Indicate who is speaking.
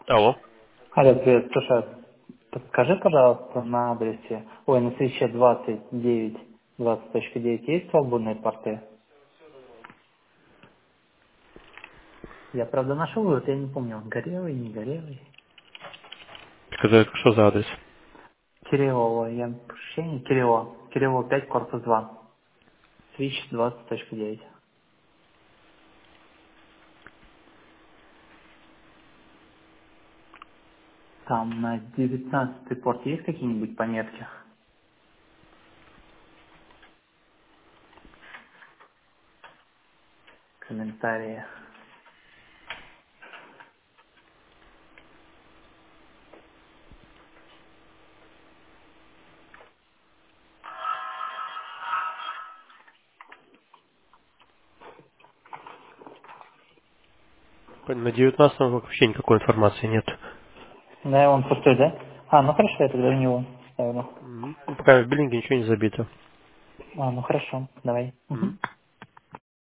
Speaker 1: Алло.
Speaker 2: Алло, привет, слушай, подскажи, пожалуйста, на адресе, на свече 29, 20.9 есть свободные порты? Я, правда, нашел вот, я не помню, он горелый, не горелый.
Speaker 1: Скажи, что за адрес?
Speaker 2: Кириллова, я ощущение Кириллова 5, корпус 2, свич 20.9. Там на 19 порт есть какие-нибудь пометки, комментарии?
Speaker 1: На 19 вообще никакой информации нет.
Speaker 2: Да, он пустой, да? А, ну хорошо, я тогда у него ставлю.
Speaker 1: Ну, пока в биллинге ничего не забито.
Speaker 2: А, ну хорошо, давай.
Speaker 1: Мгм.
Speaker 2: Мгм.